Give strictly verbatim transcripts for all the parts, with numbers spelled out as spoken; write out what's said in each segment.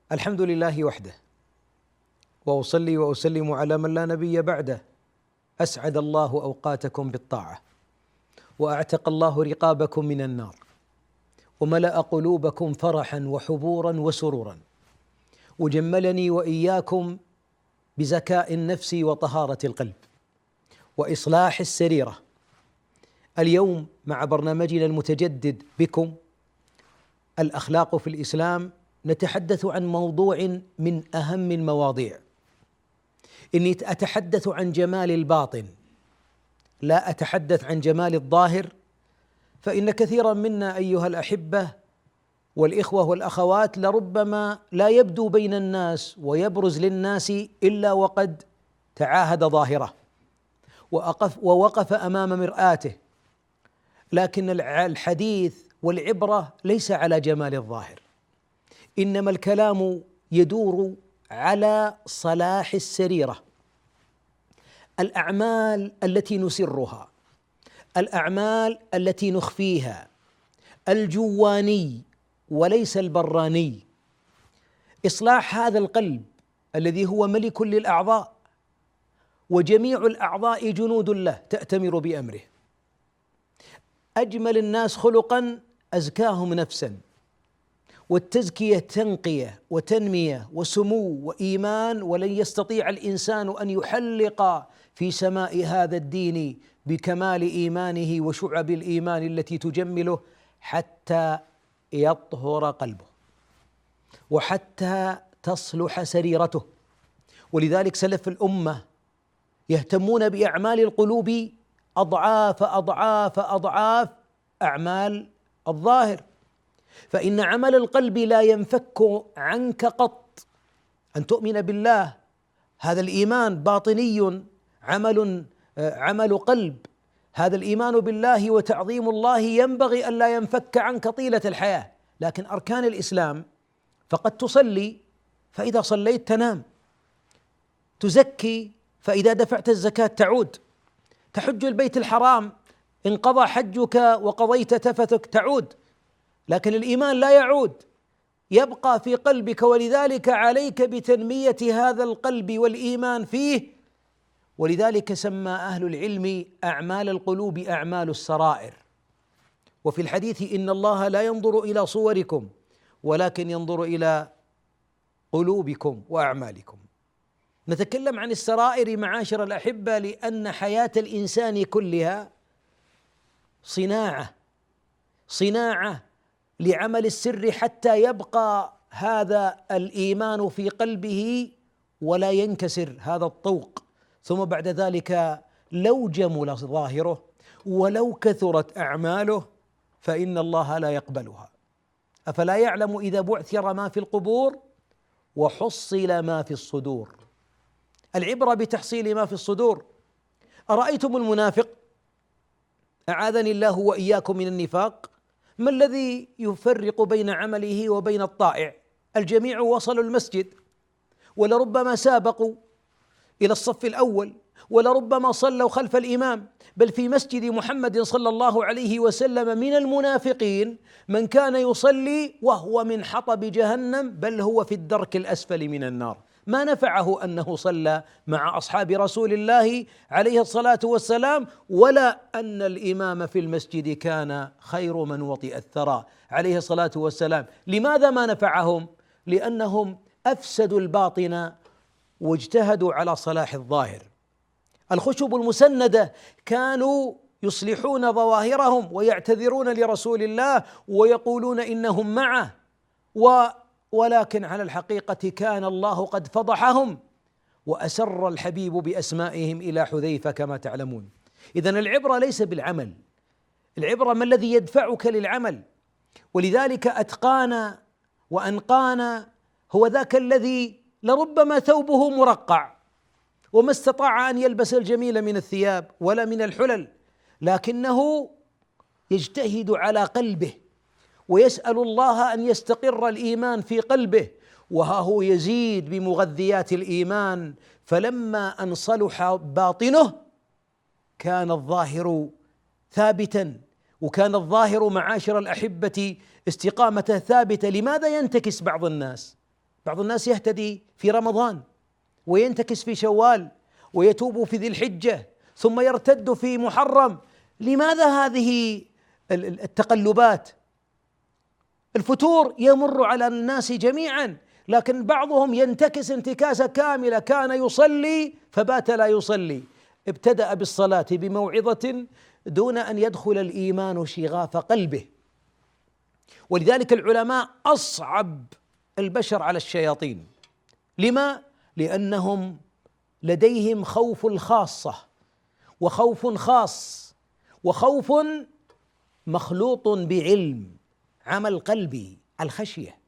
الحمد لله وحده، وأصلي وأسلم على من لا نبي بعده. أسعد الله أوقاتكم بالطاعة، وأعتق الله رقابكم من النار، وملأ قلوبكم فرحا وحبورا وسرورا، وجملني وإياكم بزكاء النفس وطهارة القلب وإصلاح السريرة. اليوم مع برنامجنا المتجدد بكم الأخلاق في الإسلام نتحدث عن موضوع من أهم المواضيع. إني أتحدث عن جمال الباطن، لا أتحدث عن جمال الظاهر، فإن كثيرا منا أيها الأحبة والإخوة والأخوات لربما لا يبدو بين الناس ويبرز للناس إلا وقد تعاهد ظاهره وأقف ووقف أمام مرآته، لكن الحديث والعبرة ليس على جمال الظاهر، إنما الكلام يدور على صلاح السريرة، الأعمال التي نسرها، الأعمال التي نخفيها، الجواني وليس البراني. إصلاح هذا القلب الذي هو ملك للأعضاء، وجميع الأعضاء جنود له تأتمر بأمره. أجمل الناس خلقا أزكاهم نفسا، والتزكية تنقية وتنمية وسمو وإيمان، ولن يستطيع الإنسان أن يحلق في سماء هذا الدين بكمال إيمانه وشعب الإيمان التي تجمله حتى يطهر قلبه وحتى تصلح سريرته. ولذلك سلف الأمة يهتمون بأعمال القلوب أضعاف أضعاف أضعاف أعمال الظاهر، فإن عمل القلب لا ينفك عنك قط. أن تؤمن بالله هذا الإيمان باطني، عمل عمل قلب. هذا الإيمان بالله وتعظيم الله ينبغي أن لا ينفك عنك طيلة الحياة. لكن أركان الإسلام فقد تصلي، فإذا صليت تنام، تزكي، فإذا دفعت الزكاة تعود، تحج البيت الحرام، إن قضى حجك وقضيت تفتك تعود، لكن الإيمان لا يعود، يبقى في قلبك. ولذلك عليك بتنمية هذا القلب والإيمان فيه. ولذلك سمى أهل العلم أعمال القلوب أعمال السرائر. وفي الحديث إن الله لا ينظر إلى صوركم ولكن ينظر إلى قلوبكم وأعمالكم. نتكلم عن السرائر معاشر الأحبة، لأن حياة الإنسان كلها صناعة صناعة لعمل السر حتى يبقى هذا الإيمان في قلبه ولا ينكسر هذا الطوق. ثم بعد ذلك لو جمل ظاهره ولو كثرت أعماله فإن الله لا يقبلها. أفلا يعلم إذا بعثر ما في القبور وحصل ما في الصدور. العبرة بتحصيل ما في الصدور. أرأيتم المنافق، أعاذني الله وإياكم من النفاق، ما الذي يفرق بين عمله وبين الطائع؟ الجميع وصلوا المسجد، ولربما سابقوا إلى الصف الأول، ولربما صلوا خلف الإمام، بل في مسجد محمد صلى الله عليه وسلم من المنافقين من كان يصلي وهو من حطب جهنم، بل هو في الدرك الأسفل من النار. ما نفعه أنه صلى مع أصحاب رسول الله عليه الصلاة والسلام، ولا أن الإمام في المسجد كان خير من وطئ الثرى عليه الصلاة والسلام. لماذا ما نفعهم؟ لأنهم أفسدوا الباطن واجتهدوا على صلاح الظاهر. الخشب المسندة كانوا يصلحون ظواهرهم ويعتذرون لرسول الله ويقولون إنهم معه، و ولكن على الحقيقة كان الله قد فضحهم وأسر الحبيب بأسمائهم إلى حذيفة كما تعلمون. إذن العبرة ليس بالعمل، العبرة ما الذي يدفعك للعمل. ولذلك أتقانا وأنقانا هو ذاك الذي لربما ثوبه مرقع وما استطاع أن يلبس الجميل من الثياب ولا من الحلل، لكنه يجتهد على قلبه ويسأل الله أن يستقر الإيمان في قلبه، وها هو يزيد بمغذيات الإيمان. فلما أن صلح باطنه كان الظاهر ثابتا، وكان الظاهر معاشر الأحبة استقامته ثابتة. لماذا ينتكس بعض الناس؟ بعض الناس يهتدي في رمضان وينتكس في شوال ويتوب في ذي الحجة ثم يرتد في محرم. لماذا هذه التقلبات؟ الفتور يمر على الناس جميعا، لكن بعضهم ينتكس انتكاسة كاملة، كان يصلي فبات لا يصلي، ابتدأ بالصلاة بموعظة دون أن يدخل الإيمان شغاف قلبه. ولذلك العلماء أصعب البشر على الشياطين. لما؟ لأنهم لديهم خوف الخاصة وخوف خاص وخوف مخلوط بعلم، عمل قلبي، الخشية.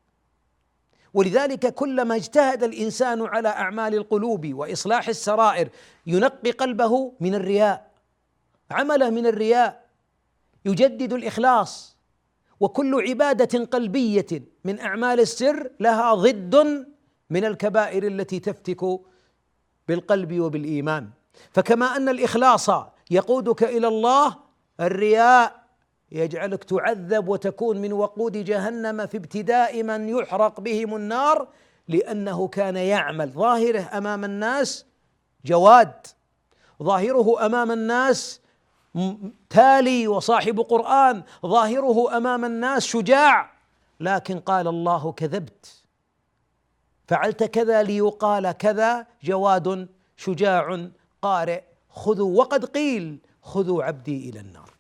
ولذلك كلما اجتهد الإنسان على أعمال القلوب وإصلاح السرائر ينقي قلبه من الرياء، عمله من الرياء، يجدد الإخلاص. وكل عبادة قلبية من أعمال السر لها ضد من الكبائر التي تفتك بالقلب وبالإيمان. فكما أن الإخلاص يقودك إلى الله، الرياء يجعلك تعذب وتكون من وقود جهنم في ابتداء من يحرق بهم النار، لأنه كان يعمل ظاهره أمام الناس جواد، ظاهره أمام الناس تالي وصاحب قرآن، ظاهره أمام الناس شجاع، لكن قال الله كذبت، فعلت كذا ليقال كذا، جواد شجاع قارئ، خذوا وقد قيل خذوا عبدي إلى النار.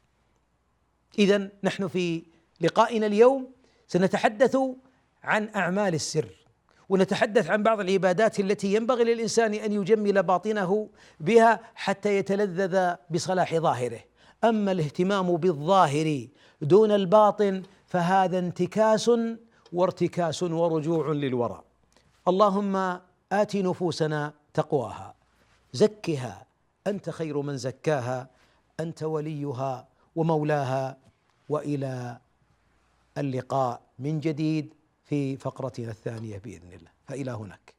إذن نحن في لقائنا اليوم سنتحدث عن أعمال السر، ونتحدث عن بعض العبادات التي ينبغي للإنسان أن يجمل باطنه بها حتى يتلذذ بصلاح ظاهره. أما الاهتمام بالظاهر دون الباطن فهذا انتكاس وارتكاس ورجوع للوراء. اللهم آت نفوسنا تقواها، زكها أنت خير من زكاها، أنت وليها ومولاها. وإلى اللقاء من جديد في فقرتنا الثانية بإذن الله، فإلى هناك.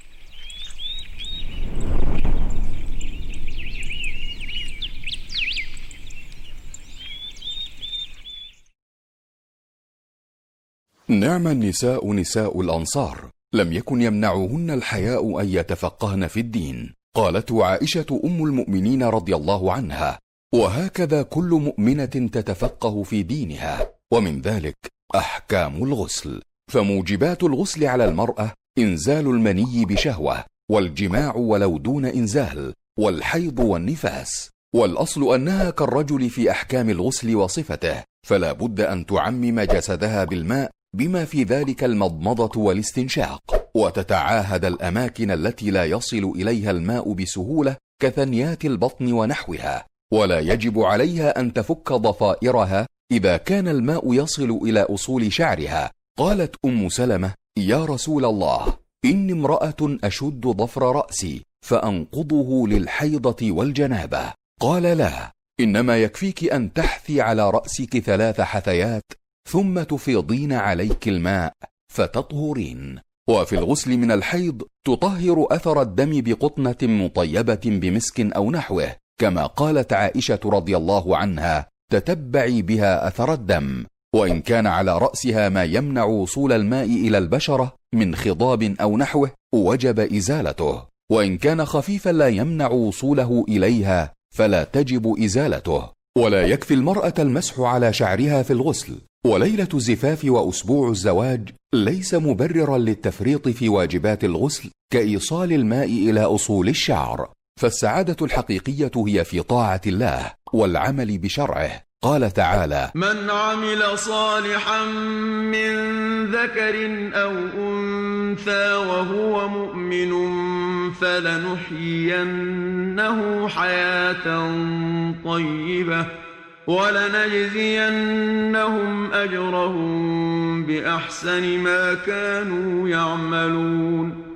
نعم النساء نساء الأنصار، لم يكن يمنعهن الحياء أن يتفقهن في الدين. قالت عائشة أم المؤمنين رضي الله عنها: وهكذا كل مؤمنة تتفقه في دينها. ومن ذلك أحكام الغسل. فموجبات الغسل على المرأة إنزال المني بشهوة، والجماع ولو دون إنزال، والحيض والنفاس. والأصل أنها كالرجل في أحكام الغسل وصفته، فلا بد أن تعمم جسدها بالماء بما في ذلك المضمضة والاستنشاق، وتتعاهد الأماكن التي لا يصل إليها الماء بسهولة كثنيات البطن ونحوها. ولا يجب عليها أن تفك ضفائرها إذا كان الماء يصل إلى أصول شعرها. قالت أم سلمة: يا رسول الله، إني امرأة أشد ضفر رأسي فأنقضه للحيضة والجنابة. قال: لا، إنما يكفيك أن تحثي على رأسك ثلاث حثيات ثم تفيضين عليك الماء فتطهرين. وفي الغسل من الحيض تطهر أثر الدم بقطنة مطيبة بمسك أو نحوه، كما قالت عائشة رضي الله عنها: تتبعي بها أثر الدم. وإن كان على رأسها ما يمنع وصول الماء إلى البشرة من خضاب أو نحوه وجب إزالته، وإن كان خفيفا لا يمنع وصوله إليها فلا تجب إزالته. ولا يكفي المرأة المسح على شعرها في الغسل. وليلة الزفاف وأسبوع الزواج ليس مبررا للتفريط في واجبات الغسل كإيصال الماء إلى أصول الشعر. فالسعادة الحقيقية هي في طاعة الله والعمل بشرعه. قال تعالى: من عمل صالحا من ذكر أو أنثى وهو مؤمن فلنحيينه حياة طيبة ولنجزينهم أجرهم بأحسن ما كانوا يعملون.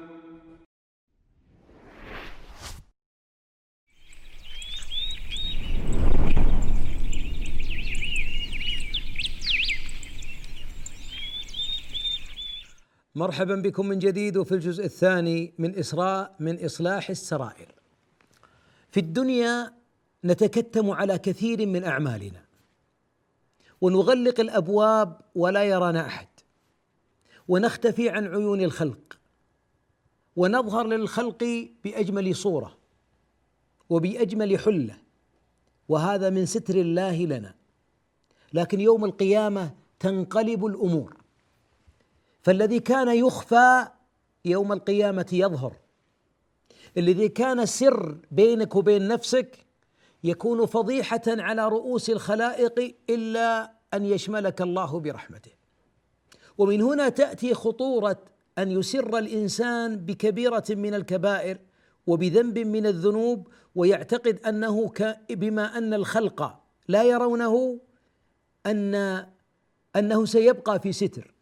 مرحبا بكم من جديد وفي الجزء الثاني من إسراء من إصلاح السرائر. في الدنيا نتكتم على كثير من أعمالنا ونغلق الأبواب ولا يرانا أحد، ونختفي عن عيون الخلق، ونظهر للخلق بأجمل صورة وبأجمل حلة، وهذا من ستر الله لنا. لكن يوم القيامة تنقلب الأمور، فالذي كان يخفى يوم القيامة يظهر، الذي كان سر بينك وبين نفسك يكون فضيحة على رؤوس الخلائق إلا أن يشملك الله برحمته. ومن هنا تأتي خطورة أن يسر الإنسان بكبيرة من الكبائر وبذنب من الذنوب، ويعتقد أنه بما أن الخلق لا يرونه أن أنه سيبقى في ستر،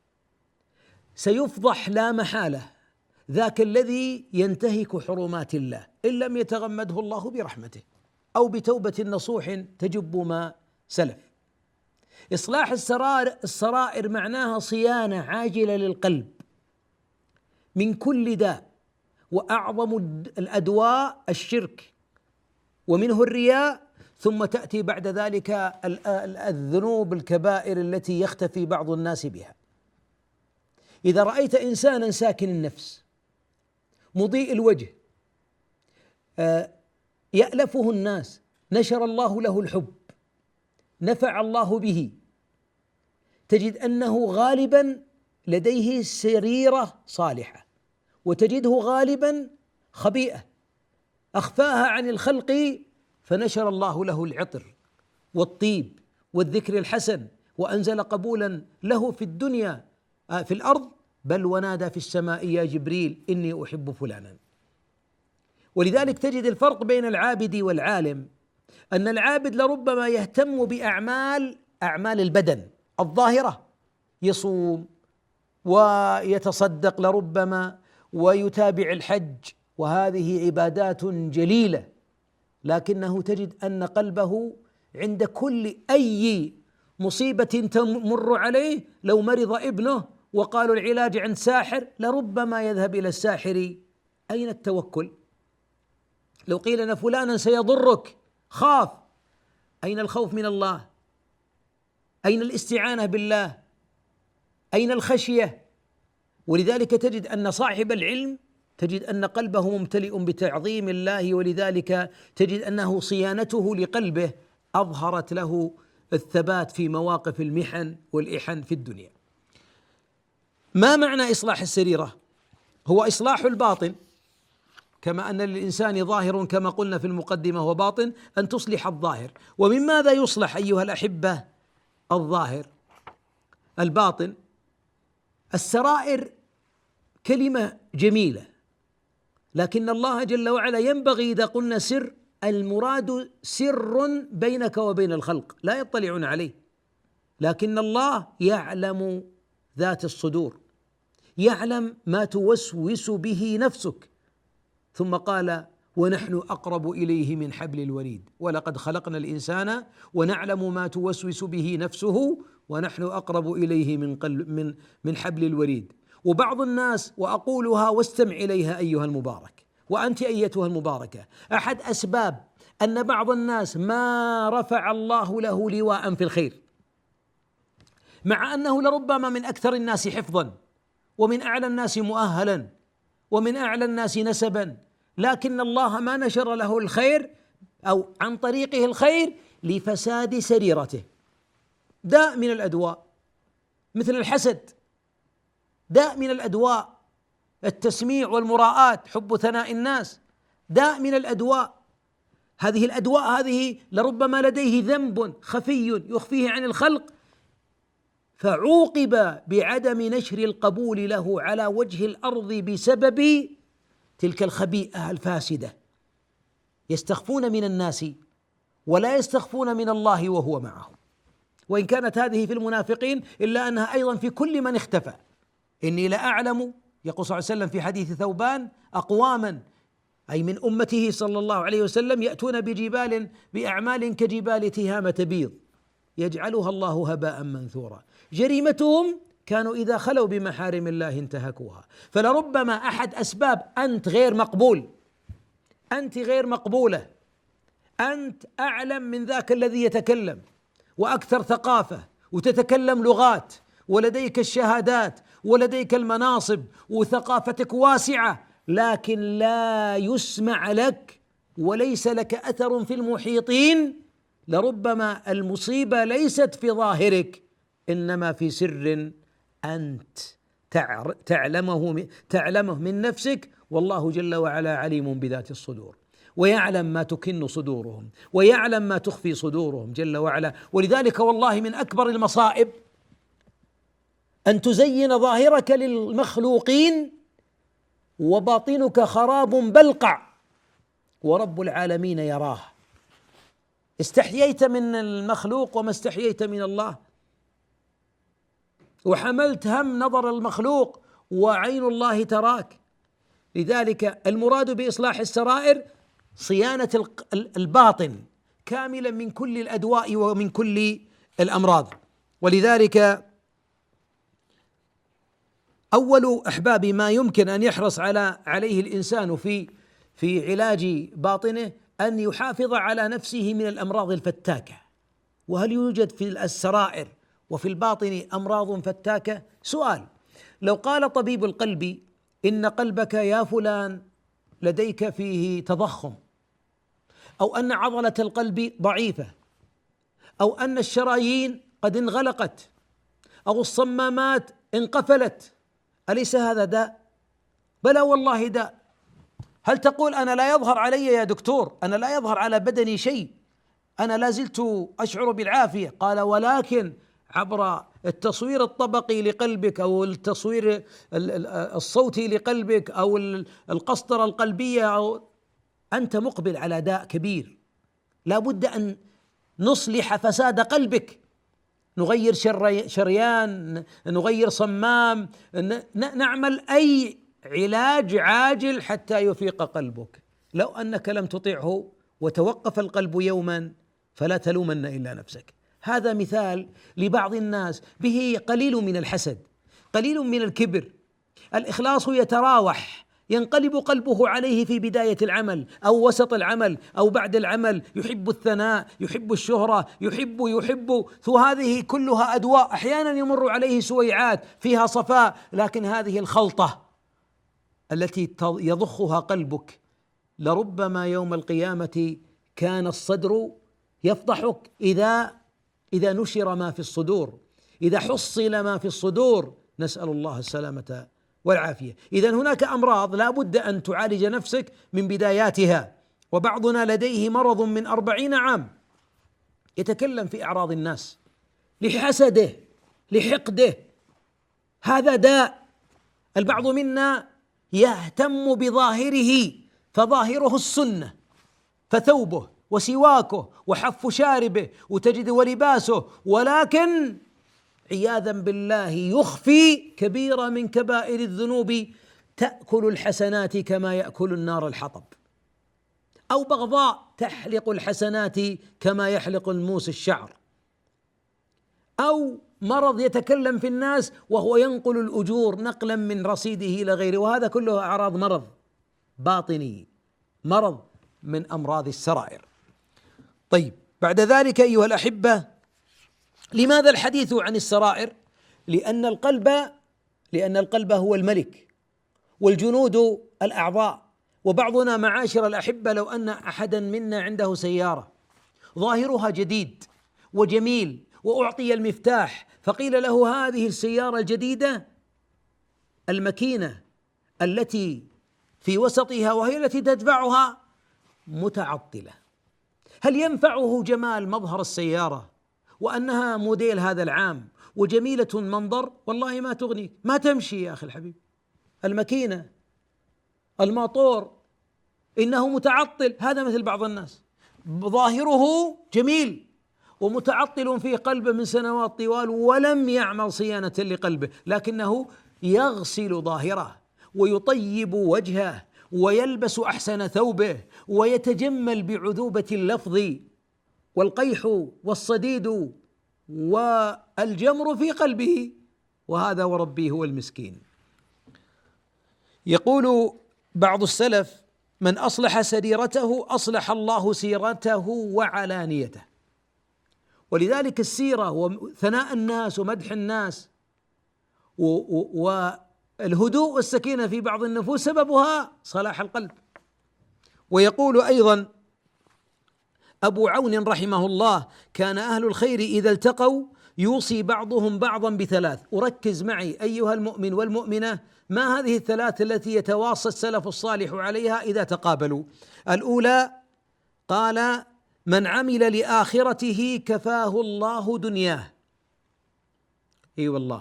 سيفضح لا محالة ذاك الذي ينتهك حرمات الله إن لم يتغمده الله برحمته أو بتوبة نصوح تجب ما سلف. إصلاح السرائر, السرائر معناها صيانة عاجلة للقلب من كل داء، وأعظم الأدواء الشرك ومنه الرياء، ثم تأتي بعد ذلك الذنوب الكبائر التي يختفي بعض الناس بها. إذا رأيت إنسانا ساكن النفس مضيء الوجه يألفه الناس، نشر الله له الحب، نفع الله به، تجد أنه غالبا لديه سريرة صالحة، وتجده غالبا خبيئة أخفاها عن الخلق، فنشر الله له العطر والطيب والذكر الحسن، وأنزل قبولا له في الدنيا في الأرض، بل ونادى في السماء يا جبريل إني أحب فلانا. ولذلك تجد الفرق بين العابد والعالم، أن العابد لربما يهتم بأعمال أعمال البدن الظاهرة، يصوم ويتصدق لربما ويتابع الحج، وهذه عبادات جليلة، لكنه تجد أن قلبه عند كل أي مصيبة تمر عليه، لو مرض ابنه وقالوا العلاج عند ساحر لربما يذهب إلى الساحر. أين التوكل؟ لو قيل أن فلانا سيضرك خاف، أين الخوف من الله؟ أين الاستعانة بالله؟ أين الخشية؟ ولذلك تجد أن صاحب العلم تجد أن قلبه ممتلئ بتعظيم الله، ولذلك تجد أنه صيانته لقلبه أظهرت له الثبات في مواقف المحن والإحن في الدنيا. ما معنى إصلاح السريرة؟ هو إصلاح الباطن، كما أن للإنسان ظاهر كما قلنا في المقدمة وباطن، أن تصلح الظاهر. ومن ماذا يصلح أيها الأحبة الظاهر؟ الباطن. السرائر كلمة جميلة، لكن الله جل وعلا ينبغي إذا قلنا سر، المراد سر بينك وبين الخلق لا يطلعون عليه، لكن الله يعلم ذات الصدور، يعلم ما توسوس به نفسك. ثم قال ونحن أقرب إليه من حبل الوريد ولقد خلقنا الإنسان ونعلم ما توسوس به نفسه ونحن أقرب إليه من قلب من من حبل الوريد. وبعض الناس، وأقولها واستمع إليها أيها المبارك وأنت أيتها المباركة، أحد أسباب أن بعض الناس ما رفع الله له لواء في الخير، مع أنه لربما من أكثر الناس حفظا ومن أعلى الناس مؤهلا ومن أعلى الناس نسبا، لكن الله ما نشر له الخير أو عن طريقه الخير لفساد سريرته. داء من الأدواء مثل الحسد، داء من الأدواء التسميع والمراءة، حب ثناء الناس، داء من الأدواء. هذه الأدواء هذه لربما لديه ذنب خفي يخفيه عن الخلق، فعوقب بعدم نشر القبول له على وجه الأرض بسبب تلك الخبيئة الفاسدة. يستخفون من الناس ولا يستخفون من الله وهو معهم، وإن كانت هذه في المنافقين إلا أنها أيضا في كل من اختفى. إني لأعلم، يقول صلى الله عليه وسلم في حديث ثوبان، أقواما أي من أمته صلى الله عليه وسلم يأتون بجبال بأعمال كجبال تهامة بيض يجعلها الله هباء منثورا، جريمتهم كانوا إذا خلوا بمحارم الله انتهكوها. فلربما أحد أسباب أنت غير مقبول، أنت غير مقبولة، أنت أعلم من ذاك الذي يتكلم وأكثر ثقافة وتتكلم لغات ولديك الشهادات ولديك المناصب وثقافتك واسعة، لكن لا يسمع لك وليس لك أثر في المحيطين، لربما المصيبة ليست في ظاهرك إنما في سر أنت تعلمه تعلمه من نفسك، والله جل وعلا عليم بذات الصدور، ويعلم ما تكن صدورهم ويعلم ما تخفي صدورهم جل وعلا. ولذلك والله من أكبر المصائب أن تزين ظاهرك للمخلوقين وباطنك خراب بلقع ورب العالمين يراه. استحييت من المخلوق وما استحييت من الله، وحملت هم نظر المخلوق وعين الله تراك. لذلك المراد بإصلاح السرائر صيانة الباطن كاملا من كل الأدواء ومن كل الأمراض. ولذلك أول أحباب ما يمكن أن يحرص على عليه الإنسان في في علاج باطنه أن يحافظ على نفسه من الأمراض الفتاكة. وهل يوجد في السرائر وفي الباطن أمراض فتاكة؟ سؤال: لو قال طبيب القلب إن قلبك يا فلان لديك فيه تضخم، أو أن عضلة القلب ضعيفة، أو أن الشرايين قد انغلقت، أو الصمامات انقفلت، أليس هذا داء؟ بلى والله داء. هل تقول أنا لا يظهر علي يا دكتور، أنا لا يظهر على بدني شيء، أنا لا زلت أشعر بالعافية؟ قال: ولكن عبر التصوير الطبقي لقلبك أو التصوير الصوتي لقلبك أو القسطرة القلبية، أو أنت مقبل على داء كبير، لا بد أن نصلح فساد قلبك، نغير شريان، نغير صمام، نعمل أي علاج عاجل حتى يفيق قلبك. لو أنك لم تطيعه وتوقف القلب يوما فلا تلومن إلا نفسك. هذا مثال لبعض الناس به قليل من الحسد، قليل من الكبر، الإخلاص يتراوح، ينقلب قلبه عليه في بداية العمل أو وسط العمل أو بعد العمل، يحب الثناء، يحب الشهرة، يحب يحب هذه كلها أدواء. أحيانا يمر عليه سويعات فيها صفاء، لكن هذه الخلطة التي يضخها قلبك لربما يوم القيامة كان الصدر يفضحك إذا إذا نشر ما في الصدور، إذا حصل ما في الصدور، نسأل الله السلامة والعافية. إذن هناك أمراض لا بد أن تعالج نفسك من بداياتها. وبعضنا لديه مرض من أربعين عام يتكلم في أعراض الناس لحسده لحقده، هذا داء. البعض منا يهتم بظاهره، فظاهره السنة، فثوبه وسواكه وحف شاربه وتجد ولباسه، ولكن عياذا بالله يخفي كبيرة من كبائر الذنوب تأكل الحسنات كما يأكل النار الحطب، أو بغضاء تحلق الحسنات كما يحلق الموس الشعر، أو مرض يتكلم في الناس وهو ينقل الأجور نقلا من رصيده إلى غيره، وهذا كله أعراض مرض باطني، مرض من أمراض السرائر. طيب، بعد ذلك أيها الأحبة، لماذا الحديث عن السرائر؟ لأن القلب لأن القلب هو الملك والجنود الأعضاء. وبعضنا معاشر الأحبة لو أن أحدا منا عنده سيارة ظاهرها جديد وجميل وأعطي المفتاح، فقيل له هذه السيارة الجديدة المكينة التي في وسطها وهي التي تدفعها متعطلة، هل ينفعه جمال مظهر السيارة وأنها موديل هذا العام وجميلة منظر؟ والله ما تغني، ما تمشي يا أخي الحبيب. الماكينة، الماطور، إنه متعطل. هذا مثل بعض الناس ظاهره جميل ومتعطل في قلبه من سنوات طوال ولم يعمل صيانة لقلبه، لكنه يغسل ظاهره ويطيب وجهه ويلبس أحسن ثوبه ويتجمل بعذوبة اللفظ والقيح والصديد والجمر في قلبه، وهذا وربي هو المسكين. يقول بعض السلف: من أصلح سريرته أصلح الله سيرته وعلانيته. ولذلك السيرة وثناء الناس ومدح الناس الهدوء والسكينة في بعض النفوس سببها صلاح القلب. ويقول أيضا أبو عون رحمه الله: كان أهل الخير إذا التقوا يوصي بعضهم بعضا بثلاث. وركز معي أيها المؤمن والمؤمنة، ما هذه الثلاث التي يتواصى السلف الصالح عليها إذا تقابلوا؟ الأولى قال: من عمل لآخرته كفاه الله دنياه. اي والله،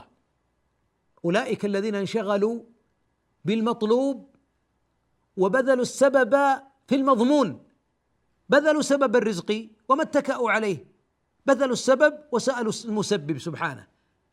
أولئك الذين انشغلوا بالمطلوب وبذلوا السبب في المضمون، بذلوا سبب الرزق وما اتكأوا عليه، بذلوا السبب وسألوا المسبب سبحانه،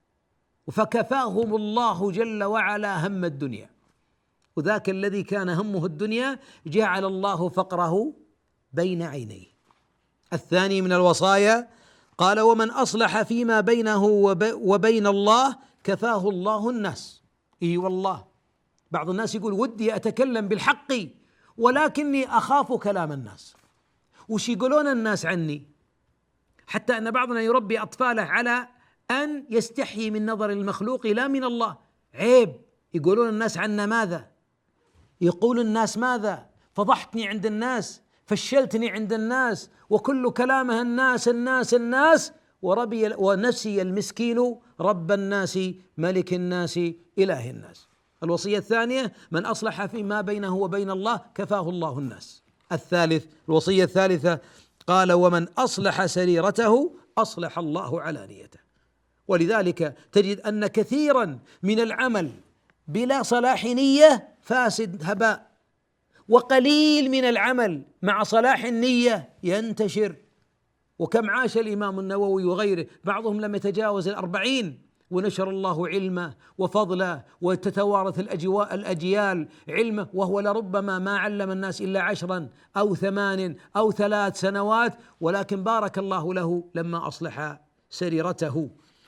فكفاهم الله جل وعلا هم الدنيا. وذاك الذي كان همه الدنيا جعل الله فقره بين عينيه. الثاني من الوصايا قال: ومن أصلح فيما بينه وبين الله كفاه الله الناس. اي والله، بعض الناس يقول: ودي أتكلم بالحق ولكني أخاف كلام الناس، وش يقولون الناس عني؟ حتى أن بعضنا يربي أطفاله على أن يستحي من نظر المخلوق لا من الله. عيب، يقولون الناس عنا ماذا؟ يقول الناس ماذا؟ فضحتني عند الناس، فشلتني عند الناس، وكل كلامها الناس الناس الناس، وربي ونسي المسكين رب الناس ملك الناس إله الناس. الوصية الثانية: من أصلح فيما بينه وبين الله كفاه الله الناس. الثالث، الوصية الثالثة قال: ومن أصلح سريرته أصلح الله علانيته. ولذلك تجد أن كثيرا من العمل بلا صلاح نية فاسد هباء، وقليل من العمل مع صلاح النية ينتشر. وكم عاش الإمام النووي وغيره، بعضهم لم يتجاوز الأربعين، ونشر الله علمه وفضله، وتتوارث الأجواء الأجيال علمه، وهو لربما ما علم الناس إلا عشرا أو ثمان أو ثلاث سنوات، ولكن بارك الله له لما أصلح سريرته.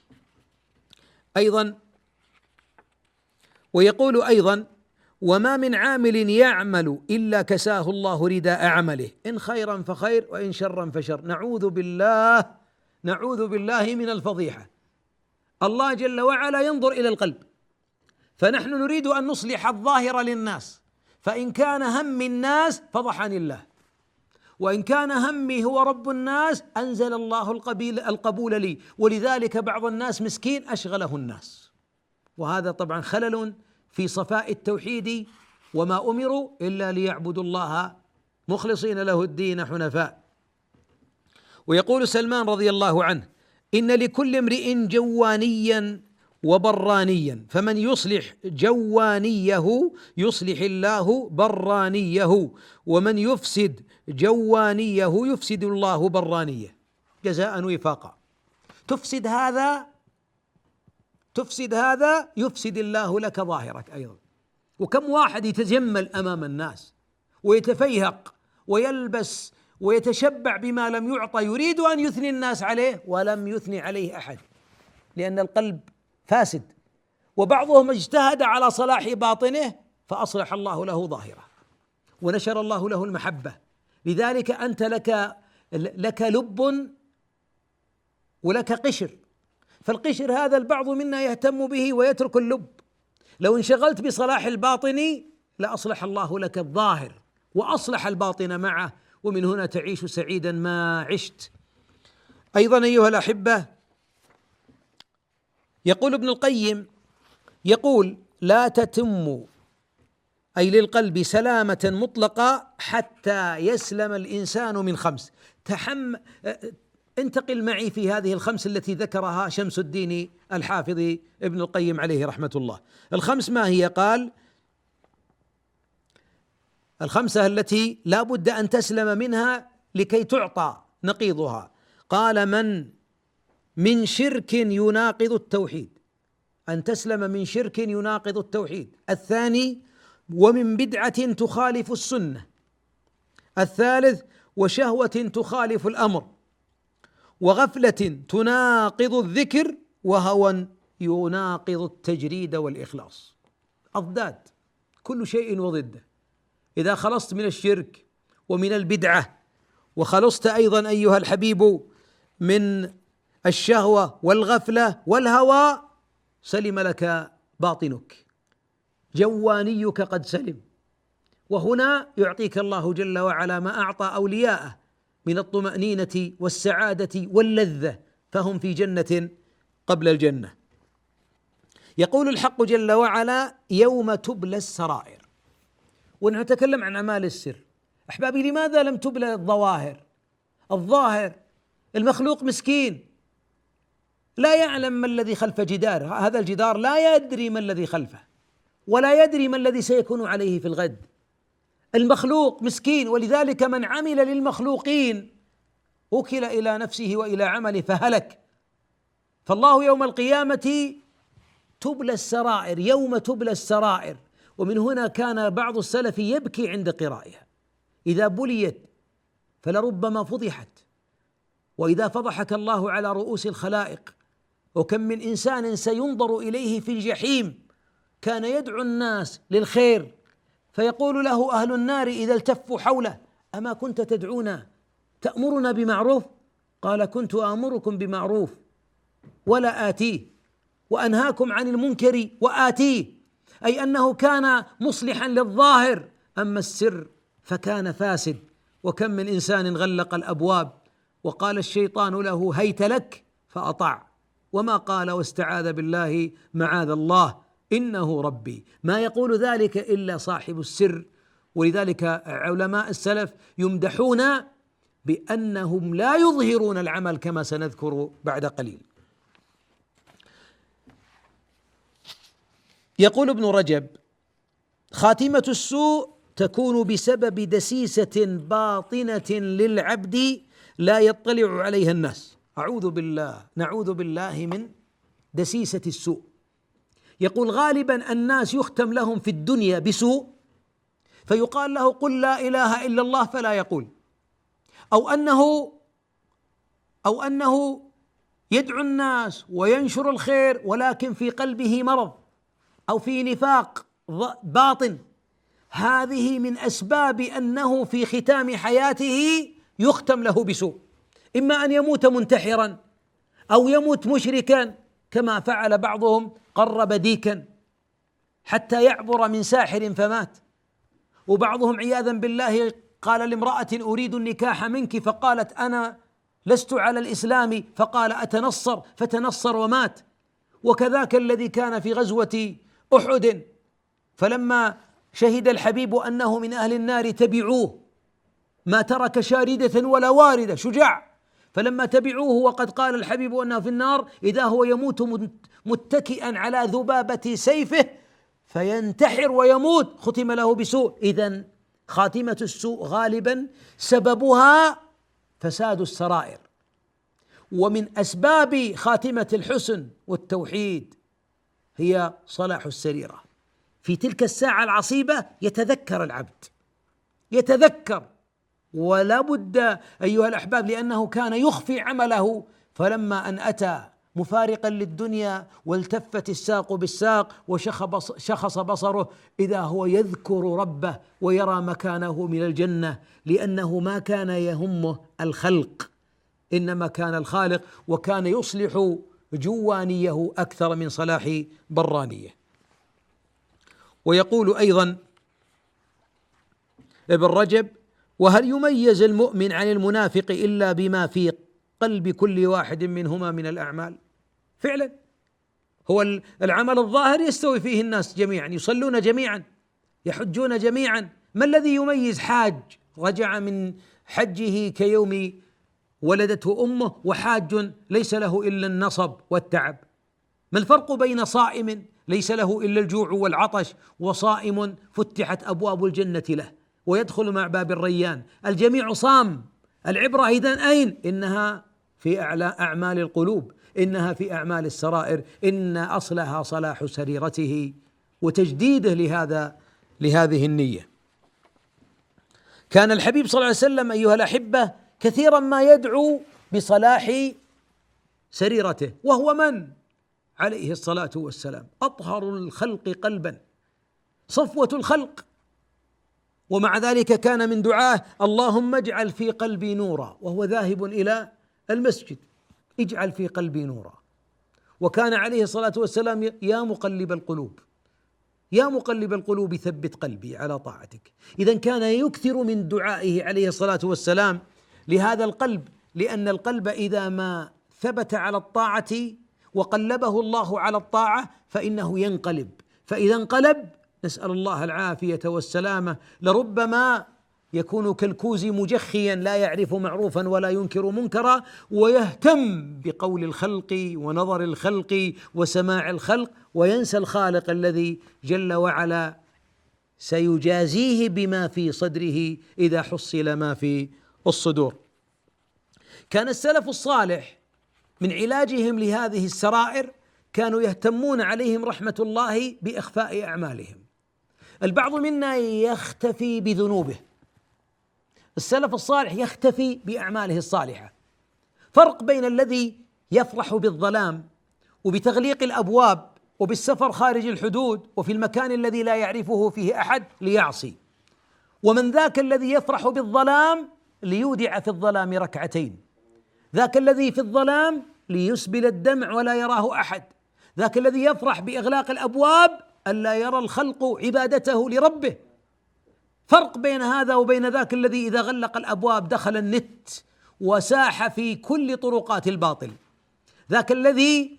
أيضا ويقول أيضا: وما من عامل يعمل إلا كساه الله رداء عمله، إن خيرا فخير وإن شرا فشر. نعوذ بالله نعوذ بالله من الفضيحة. الله جل وعلا ينظر إلى القلب، فنحن نريد أن نصلح الظاهر للناس، فإن كان هم الناس فضحني الله، وإن كان همي هو رب الناس أنزل الله القبيل القبول لي. ولذلك بعض الناس مسكين أشغله الناس، وهذا طبعا خلل في صفاء التوحيد، وما أمروا إلا ليعبدوا الله مخلصين له الدين حنفاء. ويقول سلمان رضي الله عنه: إن لكل امرئ جوانيا وبرانيا، فمن يصلح جوانيه يصلح الله برانيه، ومن يفسد جوانيه يفسد الله برانيه، جزاء وفاقا. تفسد هذا تفسد هذا يفسد الله لك ظاهرك أيضا. وكم واحد يتجمل أمام الناس ويتفيهق ويلبس ويتشبع بما لم يعطى، يريد أن يثني الناس عليه ولم يثني عليه أحد، لأن القلب فاسد. وبعضهم اجتهد على صلاح باطنه فأصلح الله له ظاهره ونشر الله له المحبة. لذلك أنت لك لك لب ولك قشر، فالقشر هذا البعض منا يهتم به ويترك اللب. لو انشغلت بصلاح الباطن لأصلح الله لك الظاهر وأصلح الباطن معه، ومن هنا تعيش سعيدا ما عشت. أيضا أيها الأحبة، يقول ابن القيم، يقول: لا تتم أي للقلب سلامة مطلقة حتى يسلم الإنسان من خمس. تحم انتقل معي في هذه الخمس التي ذكرها شمس الدين الحافظ ابن القيم عليه رحمة الله. الخمس ما هي؟ قال: الخمسة التي لا بد أن تسلم منها لكي تعطى نقيضها. قال: من من شرك يناقض التوحيد، أن تسلم من شرك يناقض التوحيد. الثاني: ومن بدعة تخالف السنة. الثالث: وشهوة تخالف الأمر، وغفلة تناقض الذكر، وهوى يناقض التجريد والإخلاص. أضداد، كل شيء وضده. إذا خلصت من الشرك ومن البدعة، وخلصت أيضا أيها الحبيب من الشهوة والغفلة والهوى، سلم لك باطنك. جوانيك قد سلم. وهنا يعطيك الله جل وعلا ما أعطى أولياءه من الطمأنينة والسعادة واللذة، فهم في جنة قبل الجنة. يقول الحق جل وعلا: يوم تبلى السرائر. ونتكلم عن أعمال السر. أحبابي، لماذا لم تبلى الظواهر؟ الظاهر المخلوق مسكين لا يعلم ما الذي خلف جدار، هذا الجدار لا يدري ما الذي خلفه ولا يدري ما الذي سيكون عليه في الغد. المخلوق مسكين، ولذلك من عمل للمخلوقين وكل إلى نفسه وإلى عمله فهلك. فالله يوم القيامة تبلى السرائر، يوم تبلى السرائر. ومن هنا كان بعض السلف يبكي عند قرائها، إذا بليت فلربما فضحت، وإذا فضحك الله على رؤوس الخلائق. وكم من إنسان سينظر إليه في الجحيم كان يدعو الناس للخير، فيقول له أهل النار إذا التفوا حوله: أما كنت تدعونا تأمرنا بمعروف؟ قال: كنت آمركم بمعروف ولا آتيه، وأنهاكم عن المنكر وآتيه. أي أنه كان مصلحا للظاهر، أما السر فكان فاسد. وكم من إنسان غلق الأبواب وقال الشيطان له: هيت لك، فأطع، وما قال واستعاذ بالله معاذ الله إنه ربي. ما يقول ذلك إلا صاحب السر. ولذلك علماء السلف يمدحون بأنهم لا يظهرون العمل، كما سنذكر بعد قليل. يقول ابن رجب: خاتمة السوء تكون بسبب دسيسة باطنة للعبد لا يطلع عليها الناس. أعوذ بالله، نعوذ بالله من دسيسة السوء. يقول: غالبا الناس يختم لهم في الدنيا بسوء، فيقال له: قل لا إله إلا الله، فلا يقول، أو أنه أو أنه يدعو الناس وينشر الخير ولكن في قلبه مرض أو في نفاق باطن. هذه من أسباب أنه في ختام حياته يختم له بسوء، إما أن يموت منتحرا أو يموت مشركا، كما فعل بعضهم، قرب ديكا حتى يعبر من ساحر فمات. وبعضهم عياذا بالله قال لامرأة: أريد النكاح منك، فقالت: أنا لست على الإسلام، فقال: أتنصر، فتنصر ومات. وكذاك الذي كان في غزوة أحد، فلما شهد الحبيب أنه من أهل النار تبعوه، ما ترك شاردة ولا واردة، شجاع. فلما تبعوه وقد قال الحبيب أنه في النار، إذا هو يموت متكئا على ذبابة سيفه فينتحر ويموت، ختم له بسوء. إذن خاتمة السوء غالبا سببها فساد السرائر. ومن أسباب خاتمة الحسن والتوحيد هي صلاح السريرة. في تلك الساعة العصيبة يتذكر العبد، يتذكر، ولا بد أيها الأحباب، لأنه كان يخفي عمله، فلما أن أتى مفارقا للدنيا والتفت الساق بالساق وشخص بصره، إذا هو يذكر ربه ويرى مكانه من الجنة، لأنه ما كان يهمه الخلق، إنما كان الخالق، وكان يصلح جوانيه أكثر من صلاح برانيه. ويقول أيضا ابن رجب: وهل يميز المؤمن عن المنافق إلا بما في قلب كل واحد منهما من الأعمال؟ فعلا هو العمل الظاهر يستوي فيه الناس جميعا، يصلون جميعا، يحجون جميعا. ما الذي يميز حاج رجع من حجه كيوم ولدته أمه وحاج ليس له إلا النصب والتعب؟ ما الفرق بين صائم ليس له إلا الجوع والعطش وصائم فتحت أبواب الجنة له ويدخل مع باب الريان؟ الجميع صام. العبرة إذن أين؟ إنها في أعمال القلوب، إنها في أعمال السرائر، إن أصلها صلاح سريرته وتجديده لهذا لهذه النية. كان الحبيب صلى الله عليه وسلم أيها الأحبة كثيرا ما يدعو بصلاح سريرته، وهو من؟ عليه الصلاة والسلام أطهر الخلق قلبا، صفوة الخلق. ومع ذلك كان من دعاه: اللهم اجعل في قلبي نورا، وهو ذاهب إلى المسجد، اجعل في قلبي نورا. وكان عليه الصلاة والسلام: يا مقلب القلوب، يا مقلب القلوب ثبت قلبي على طاعتك. إذن كان يكثر من دعائه عليه الصلاة والسلام لهذا القلب، لأن القلب إذا ما ثبت على الطاعة وقلبه الله على الطاعة فإنه ينقلب، فإذا انقلب نسأل الله العافية والسلامة لربما يكون كالكوز مجخيا لا يعرف معروفا ولا ينكر منكرا، ويهتم بقول الخلق ونظر الخلق وسماع الخلق، وينسى الخالق الذي جل وعلا سيجازيه بما في صدره إذا حصل ما في الصدور. كان السلف الصالح من علاجهم لهذه السرائر كانوا يهتمون عليهم رحمة الله بإخفاء أعمالهم. البعض منا يختفي بذنوبه، السلف الصالح يختفي بأعماله الصالحة. فرق بين الذي يفرح بالظلام وبتغليق الأبواب وبالسفر خارج الحدود وفي المكان الذي لا يعرفه فيه أحد ليعصي، ومن ذاك الذي يفرح بالظلام ليودع في الظلام ركعتين، ذاك الذي في الظلام ليسبل الدمع ولا يراه أحد، ذاك الذي يفرح بإغلاق الأبواب ألا يرى الخلق عبادته لربه. فرق بين هذا وبين ذاك الذي إذا غلق الأبواب دخل النت وساح في كل طرقات الباطل، ذاك الذي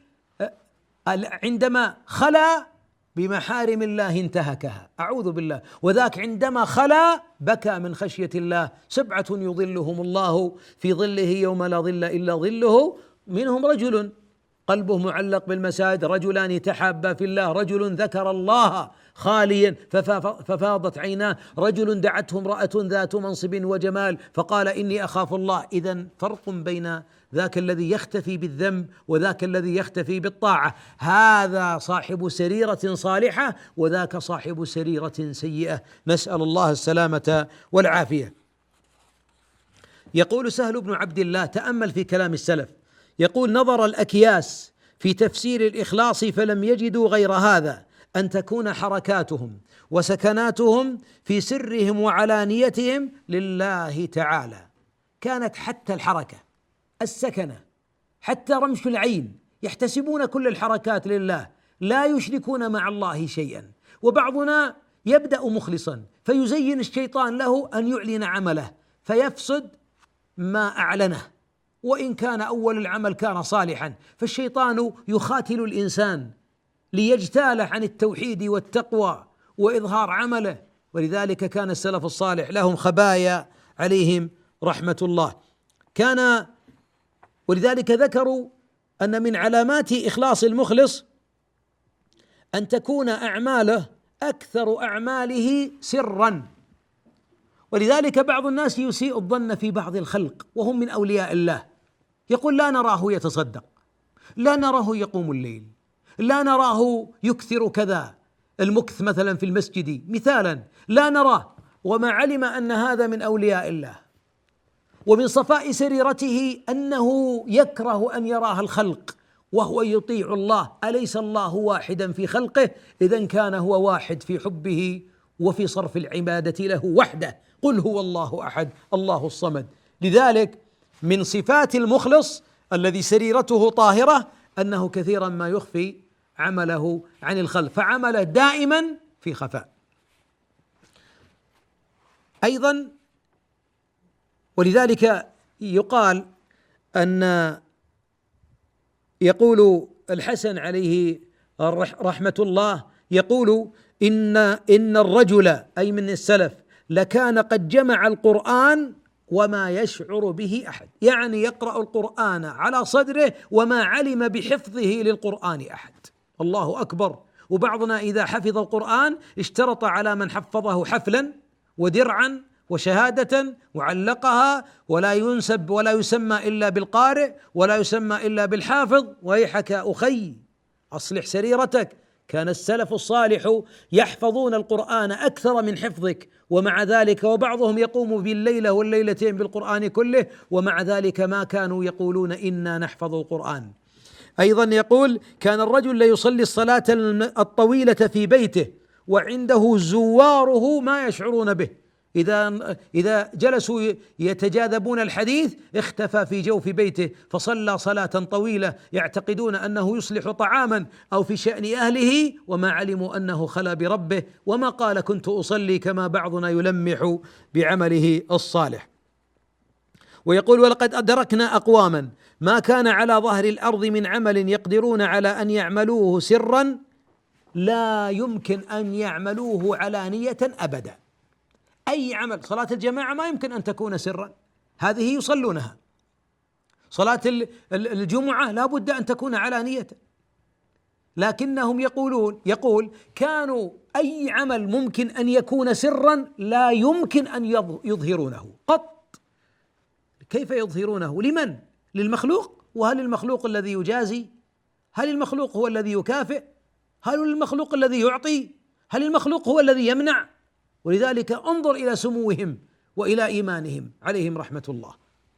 عندما خلا بمحارم الله انتهكها، أعوذ بالله، وذاك عندما خلا بكى من خشية الله. سبعة يظلهم الله في ظله يوم لا ظل إلا ظله، منهم رجل قلبه معلق بالمساجد، رجلان تحابا في الله، رجل ذكر الله خاليا ففاضت عيناه، رجل دعته امرأة ذات منصب وجمال فقال إني أخاف الله. إذن فرق بين ذاك الذي يختفي بالذنب وذاك الذي يختفي بالطاعة، هذا صاحب سريرة صالحة وذاك صاحب سريرة سيئة، نسأل الله السلامة والعافية. يقول سهل بن عبد الله، تأمل في كلام السلف، يقول: نظر الأكياس في تفسير الإخلاص فلم يجدوا غير هذا، أن تكون حركاتهم وسكناتهم في سرهم وعلانيتهم لله تعالى. كانت حتى الحركة، السكنة، حتى رمش العين، يحتسبون كل الحركات لله، لا يشركون مع الله شيئا. وبعضنا يبدأ مخلصا فيزين الشيطان له أن يعلن عمله فيفسد ما أعلنه، وإن كان أول العمل كان صالحا، فالشيطان يخاتل الإنسان ليجتاله عن التوحيد والتقوى وإظهار عمله. ولذلك كان السلف الصالح لهم خبايا عليهم رحمة الله. كان ولذلك ذكروا أن من علامات إخلاص المخلص أن تكون أعماله أكثر أعماله سرا. ولذلك بعض الناس يسيء الظن في بعض الخلق وهم من أولياء الله، يقول: لا نراه يتصدق، لا نراه يقوم الليل، لا نراه يكثر كذا، المكث مثلا في المسجد مثالا، لا نراه، وما علم أن هذا من أولياء الله. ومن صفاء سريرته أنه يكره أن يراه الخلق وهو يطيع الله. أليس الله واحدا في خلقه؟ إذن كان هو واحد في حبه وفي صرف العبادة له وحده. قل هو الله أحد الله الصمد. لذلك من صفات المخلص الذي سريرته طاهرة أنه كثيرا ما يخفي عمله عن الخلق، فعمله دائما في خفاء. أيضا ولذلك يقال أن يقول الحسن عليه رحمة الله، يقول: إن إن الرجل، أي من السلف، لكان قد جمع القرآن وما يشعر به أحد، يعني يقرأ القرآن على صدره وما علم بحفظه للقرآن أحد. الله أكبر. وبعضنا إذا حفظ القرآن اشترط على من حفظه حفلا ودرعا وشهادة وعلقها، ولا ينسب ولا يسمى إلا بالقارئ ولا يسمى إلا بالحافظ. ويحك أخي أصلح سريرتك. كان السلف الصالح يحفظون القرآن أكثر من حفظك، ومع ذلك وبعضهم يقوم بالليلة والليلتين بالقرآن كله، ومع ذلك ما كانوا يقولون إنا نحفظ القرآن. أيضا يقول: كان الرجل ليصلي الصلاة الطويلة في بيته وعنده زواره ما يشعرون به، إذا إذا جلسوا يتجاذبون الحديث اختفى في جوف بيته فصلى صلاة طويلة يعتقدون أنه يصلح طعاما أو في شأن أهله، وما علموا أنه خلا بربه، وما قال كنت أصلي كما بعضنا يلمح بعمله الصالح. ويقول: ولقد أدركنا أقواما ما كان على ظهر الأرض من عمل يقدرون على أن يعملوه سرا لا يمكن أن يعملوه علانية أبدا. أي عمل، صلاة الجماعة ما يمكن أن تكون سرا، هذه يصلونها. صلاة الجمعة لا بد أن تكون علانية، لكنهم يقولون يقول كانوا أي عمل ممكن أن يكون سرا لا يمكن أن يظهرونه قط. كيف يظهرونه؟ لمن؟ للمخلوق؟ وهل المخلوق الذي يجازي؟ هل المخلوق هو الذي يكافئ؟ هل المخلوق الذي يعطي؟ هل المخلوق هو الذي يمنع؟ ولذلك انظر إلى سموهم وإلى إيمانهم عليهم رحمة الله.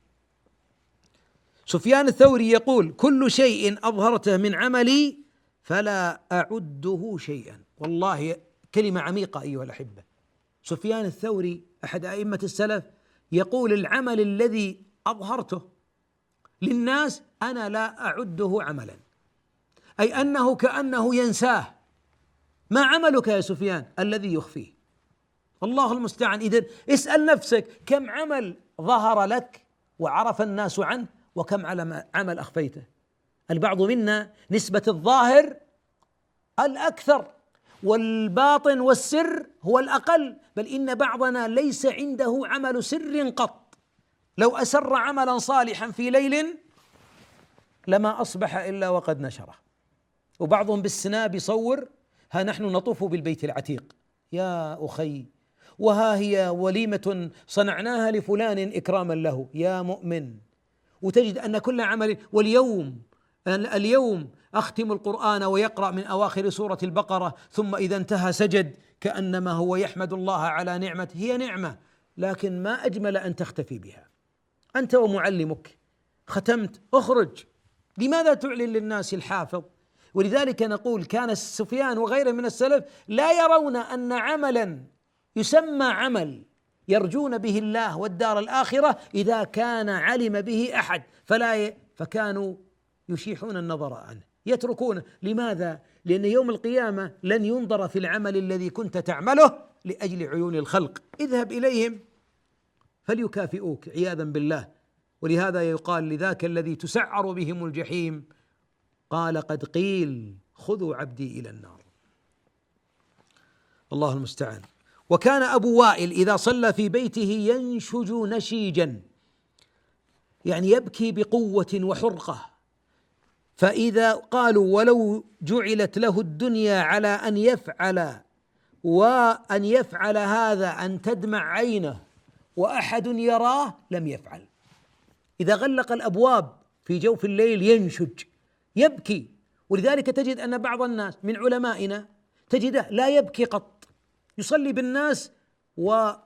سفيان الثوري يقول: كل شيء أظهرته من عملي فلا أعده شيئا. والله كلمة عميقة أيها الأحبة. سفيان الثوري أحد أئمة السلف يقول: العمل الذي أظهرته للناس أنا لا أعده عملا، أي أنه كأنه ينساه. ما عملك يا سفيان؟ الذي يخفيه. الله المستعان. إذن اسأل نفسك كم عمل ظهر لك وعرف الناس عنه، وكم عمل أخفيته. البعض منا نسبة الظاهر الأكثر والباطن والسر هو الأقل، بل إن بعضنا ليس عنده عمل سر قط. لو أسر عملا صالحا في ليل لما أصبح إلا وقد نشره. وبعضهم بالسناب يصور: ها نحن نطوف بالبيت العتيق يا أخي، وها هي وليمة صنعناها لفلان إكراما له يا مؤمن. وتجد أن كل عمل، واليوم اليوم أختم القرآن ويقرأ من أواخر سورة البقرة ثم إذا انتهى سجد كأنما هو يحمد الله على نعمة هي نعمة، لكن ما أجمل أن تختفي بها. أنت ومعلمك ختمت، اخرج. لماذا تعلن للناس الحافظ؟ ولذلك نقول كان سفيان وغيره من السلف لا يرون أن عملا يسمى عمل يرجون به الله والدار الآخرة إذا كان علم به أحد فلا ي... فكانوا يشيحون النظر عنه، يتركونه. لماذا؟ لأن يوم القيامة لن ينظر في العمل الذي كنت تعمله لأجل عيون الخلق. اذهب إليهم فليكافئوك عياذا بالله. ولهذا يقال: لذاك الذي تسعر بهم الجحيم قال قد قيل خذوا عبدي إلى النار. الله المستعان. وكان أبو وائل إذا صلى في بيته ينشج نشيجا، يعني يبكي بقوة وحرقة. فإذا قالوا ولو جعلت له الدنيا على أن يفعل وأن يفعل هذا أن تدمع عينه وأحد يراه لم يفعل. إذا غلق الأبواب في جوف الليل ينشج يبكي. ولذلك تجد أن بعض الناس من علمائنا تجده لا يبكي قط، يصلي بالناس وتجد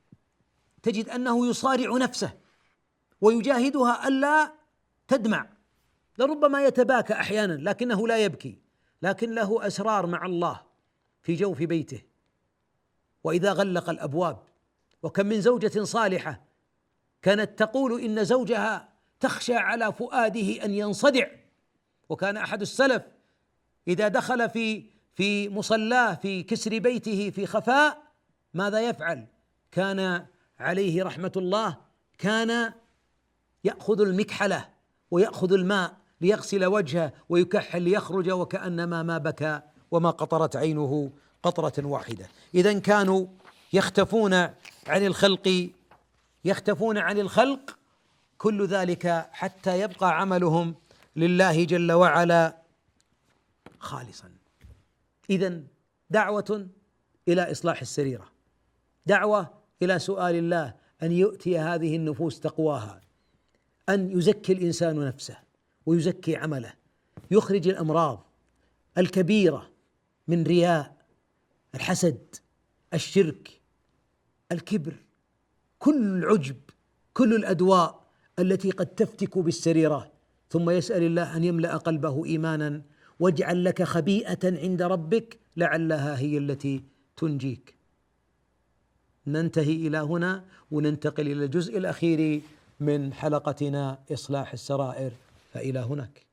أنه يصارع نفسه ويجاهدها ألا تدمع، لربما يتباكى أحيانا لكنه لا يبكي، لكن له أسرار مع الله في جوف بيته. وإذا غلق الأبواب، وكم من زوجة صالحة كانت تقول إن زوجها تخشى على فؤاده أن ينصدع. وكان أحد السلف إذا دخل في في مصلاه في كسر بيته في خفاء ماذا يفعل؟ كان عليه رحمة الله كان يأخذ المكحلة ويأخذ الماء ليغسل وجهه ويكحل ليخرج وكأنما ما بكى وما قطرت عينه قطرة واحدة. إذن كانوا يختفون عن الخلق يختفون عن الخلق كل ذلك حتى يبقى عملهم لله جل وعلا خالصا. إذن دعوة إلى إصلاح السريرة، دعوة إلى سؤال الله أن يؤتي هذه النفوس تقواها، أن يزكي الإنسان نفسه ويزكي عمله، يخرج الأمراض الكبيرة من رياء، الحسد، الشرك، الكبر، كل العجب، كل الأدواء التي قد تفتك بالسريرات. ثم يسأل الله أن يملأ قلبه إيمانا، واجعل لك خبيئة عند ربك لعلها هي التي تنجيك. ننتهي إلى هنا وننتقل إلى الجزء الأخير من حلقتنا إصلاح السرائر، فإلى هناك.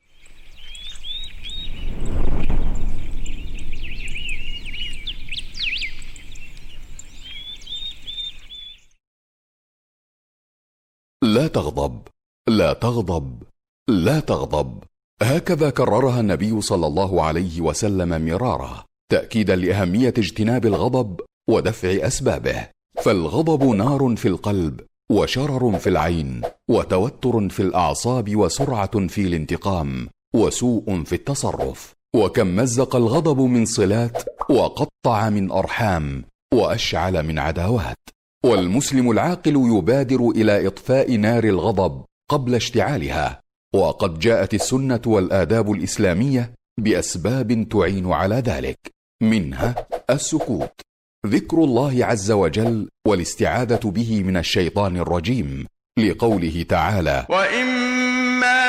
لا تغضب، لا تغضب، لا تغضب، هكذا كررها النبي صلى الله عليه وسلم مرارا، تأكيدا لأهمية اجتناب الغضب ودفع أسبابه. فالغضب نار في القلب، وشرر في العين، وتوتر في الأعصاب، وسرعة في الانتقام، وسوء في التصرف. وكم مزق الغضب من صلات، وقطع من أرحام، وأشعل من عداوات. والمسلم العاقل يبادر إلى إطفاء نار الغضب قبل اشتعالها، وقد جاءت السنة والآداب الإسلامية بأسباب تعين على ذلك، منها السكوت، ذكر الله عز وجل، والاستعاذة به من الشيطان الرجيم، لقوله تعالى: وإما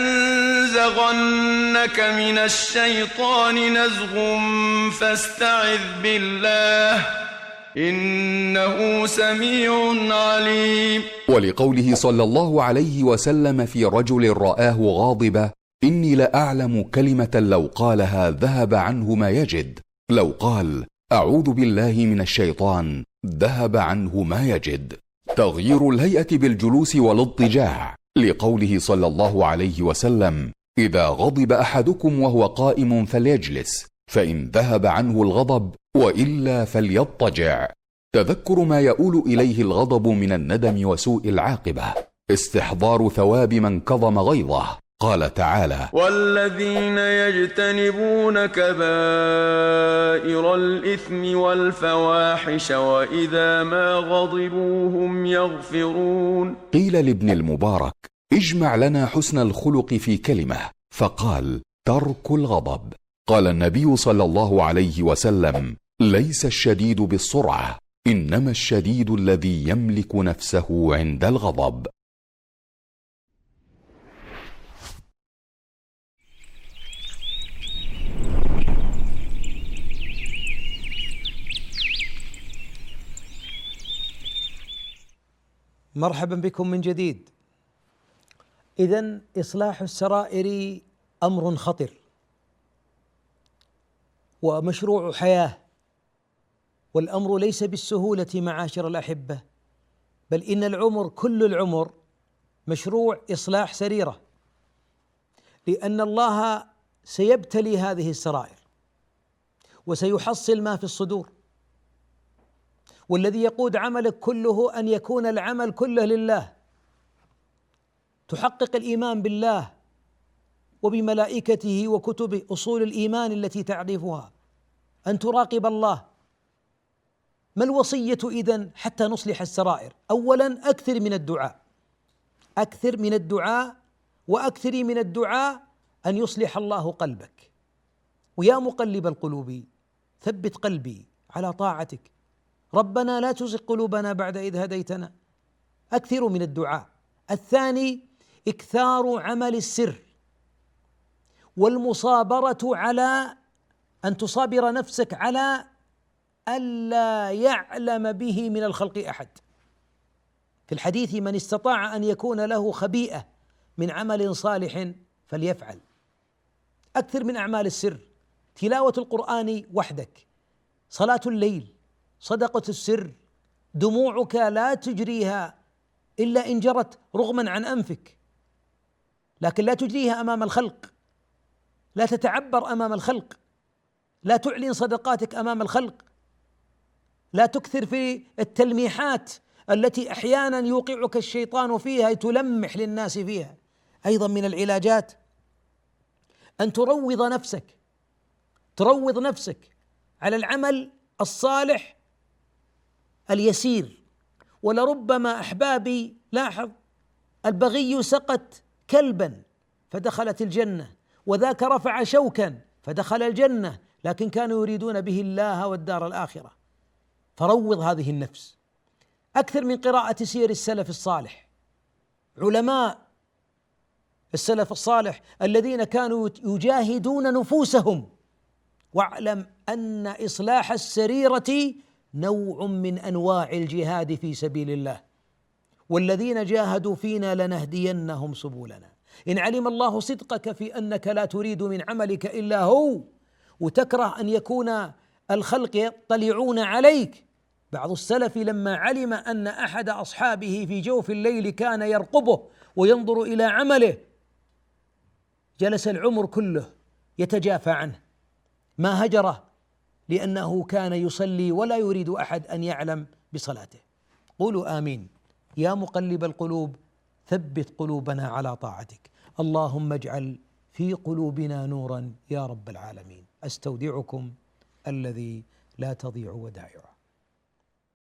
ينزغنك من الشيطان نزغ فاستعذ بالله إنه سميع عليم. ولقوله صلى الله عليه وسلم في رجل رآه غاضبا: إني لأعلم كلمة لو قالها ذهب عنه ما يجد، لو قال أعوذ بالله من الشيطان ذهب عنه ما يجد. تغيير الهيئة بالجلوس والاضطجاع، لقوله صلى الله عليه وسلم: إذا غضب أحدكم وهو قائم فليجلس، فإن ذهب عنه الغضب وإلا فليضطجع. تذكر ما يؤول إليه الغضب من الندم وسوء العاقبة، استحضار ثواب من كظم غيظه. قال تعالى: والذين يجتنبون كبائر الإثم والفواحش وإذا ما غضبوا هم يغفرون. قيل لابن المبارك: اجمع لنا حسن الخلق في كلمة، فقال: ترك الغضب. قال النبي صلى الله عليه وسلم: ليس الشديد بالسرعة، إنما الشديد الذي يملك نفسه عند الغضب. مرحبا بكم من جديد. إذن إصلاح السرائر أمر خطر ومشروع حياة، والأمر ليس بالسهولة معاشر الأحبة، بل إن العمر كل العمر مشروع إصلاح سريرة، لأن الله سيبتلي هذه السرائر وسيحصل ما في الصدور، والذي يقود عملك كله أن يكون العمل كله لله، تحقق الإيمان بالله وبملائكته وكتبه، أصول الإيمان التي تعرفها، أن تراقب الله. ما الوصية إذن حتى نصلح السرائر؟ أولا أكثر من الدعاء، أكثر من الدعاء وأكثري من الدعاء أن يصلح الله قلبك. ويا مقلب القلوب ثبت قلبي على طاعتك، ربنا لا تزغ قلوبنا بعد إذ هديتنا. أكثر من الدعاء. الثاني إكثار عمل السر، والمصابرة على أن تصابر نفسك على ألا يعلم به من الخلق أحد. في الحديث: من استطاع أن يكون له خبيئة من عمل صالح فليفعل. أكثر من أعمال السر، تلاوة القرآن وحدك، صلاة الليل، صدقة السر، دموعك لا تجريها إلا إن جرت رغما عن أنفك، لكن لا تجريها أمام الخلق، لا تتعبر أمام الخلق، لا تعلن صدقاتك أمام الخلق، لا تكثر في التلميحات التي أحيانا يوقعك الشيطان فيها، تلمح للناس فيها. أيضا من العلاجات أن تروض نفسك، تروض نفسك على العمل الصالح اليسير. ولربما أحبابي لاحظ، البغي سقت كلبا فدخلت الجنة، وذاك رفع شوكا فدخل الجنة، لكن كانوا يريدون به الله والدار الآخرة. فروض هذه النفس. أكثر من قراءة سير السلف الصالح، علماء السلف الصالح الذين كانوا يجاهدون نفوسهم. واعلم أن إصلاح السريرة نوع من أنواع الجهاد في سبيل الله، والذين جاهدوا فينا لنهدينهم سبلنا. إن علم الله صدقك في أنك لا تريد من عملك إلا هو، وتكره أن يكون الخلق يطلعون عليك. بعض السلف لما علم أن أحد أصحابه في جوف الليل كان يرقبه وينظر إلى عمله جلس العمر كله يتجافى عنه، ما هجره، لأنه كان يصلي ولا يريد أحد أن يعلم بصلاته. قولوا آمين. يا مقلب القلوب ثبت قلوبنا على طاعتك. اللهم اجعل في قلوبنا نورا يا رب العالمين. أستودعكم الذي لا تضيع ودائعه.